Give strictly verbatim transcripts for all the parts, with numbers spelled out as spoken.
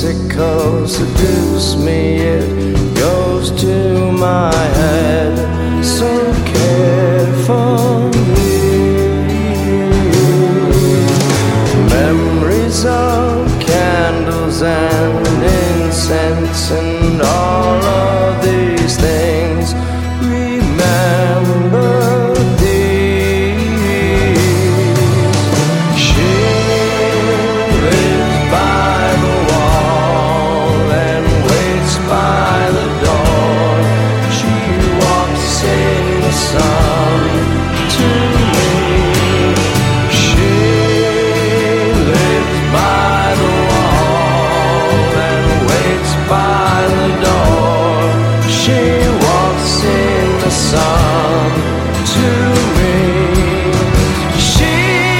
Mexico seduce me, it goes to my head. So care for me. Memories of candles and incense and all of these things. Remember these. She lives by the wall and waits by the door. She walks in the sun to me. She lives by the wall and waits by the door. She walks in the sun to me. She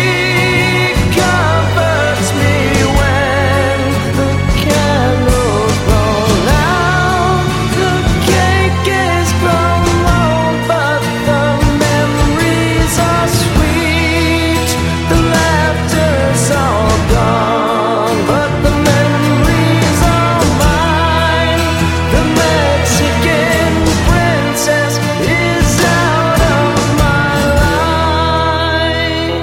comforts me when the candles burn out. The cake is grown, but the memories are sweet. The laughter's all gone, but the memories are mine. The Mexican princess is out of my life.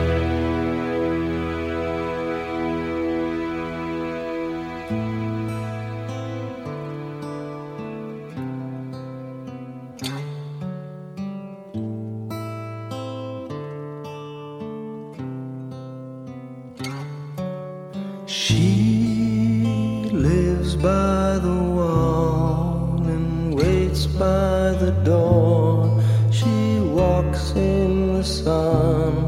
She lives by the wall and waits by the door. She walks in the sun